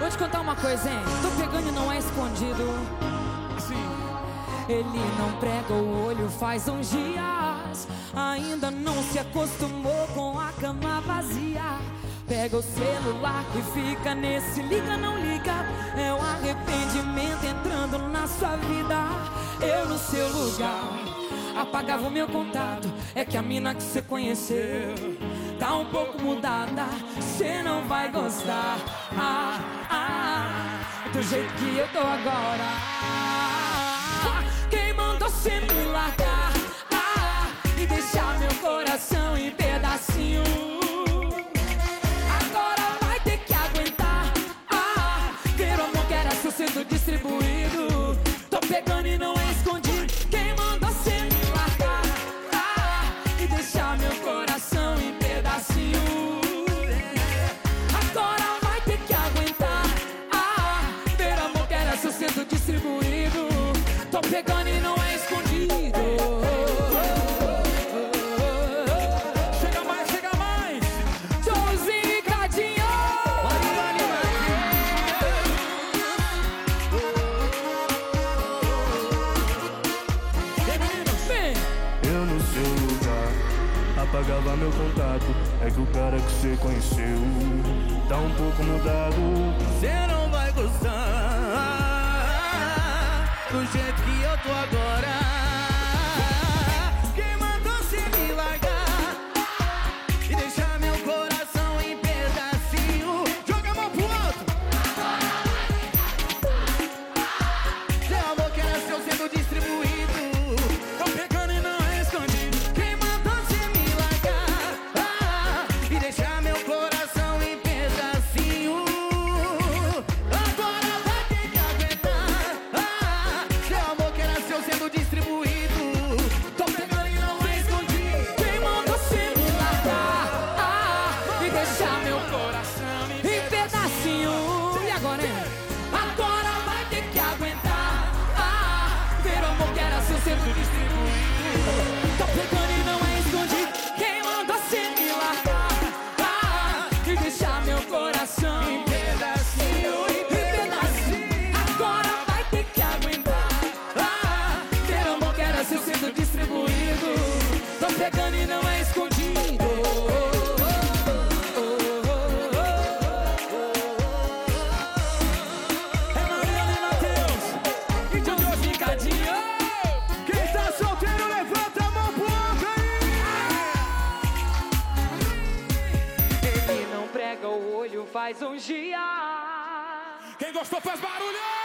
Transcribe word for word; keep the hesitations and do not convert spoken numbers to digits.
Vou te contar uma coisa, hein? Tô pegando e não é escondido. Sim. Ele não prega o olho faz uns dias. Ainda não se acostumou com a cama vazia. Pega o celular e fica nesse liga, não liga. É o arrependimento entrando na sua vida. Eu no seu lugar apagava o meu contato. É que a mina que você conheceu tá um pouco mudada. Cê não vai gostar ah, ah, do jeito que eu tô agora. ah, Quem mandou cê me largar ah, e deixar meu coração em pedacinho? Agora vai ter que aguentar ah, ver o amor que era seu sendo distribuído. Tô pegando e não é escondido. Quem mandou cê me largar ah, e deixar meu coração em pedacinho? Agora vai ter que aguentar ah, ver o amor que era seu sendo distribuído. Tô pegando e não é escondido. Chega mais, chega mais. Joãozinho e Cadinho. Vem. Eu no seu lugar apagava meu contato. É que o cara que você conheceu tá um pouco mudado. Cê não vai gostar do jeito que eu tô agora. Quem mandou cê me largar e deixar meu coração em pedacinho? Joga a mão pro alto. Seu amor que era seu sendo distribuído. Tô pegando e não é escondido. Quem mandou cê me largar ah, e deixar meu coração em pedacinho? Agora vai ter que aguentar ah, seu amor que era seu sendo distribuído. Tô pegando e não é escondido. Quem mandou cê me largar ah, e deixar meu coração em pedacinho? E agora, hein? Agora vai ter que aguentar ah, ver o amor que era seu sendo distribuído. Tô pegando e não é escondido. Quem mandou cê me largar ah, e deixar meu coração em pedacinho, em pedacinho? Agora vai ter que aguentar ah, ver o amor que era seu sendo distribuído. Tô pegando e não é escondido. É Mariana e Matheus. E Joãozinho e Cadinho. Quem tá solteiro, levanta a mão pro alto aí. Ele não prega o olho faz uns dias. Quem gostou faz barulho.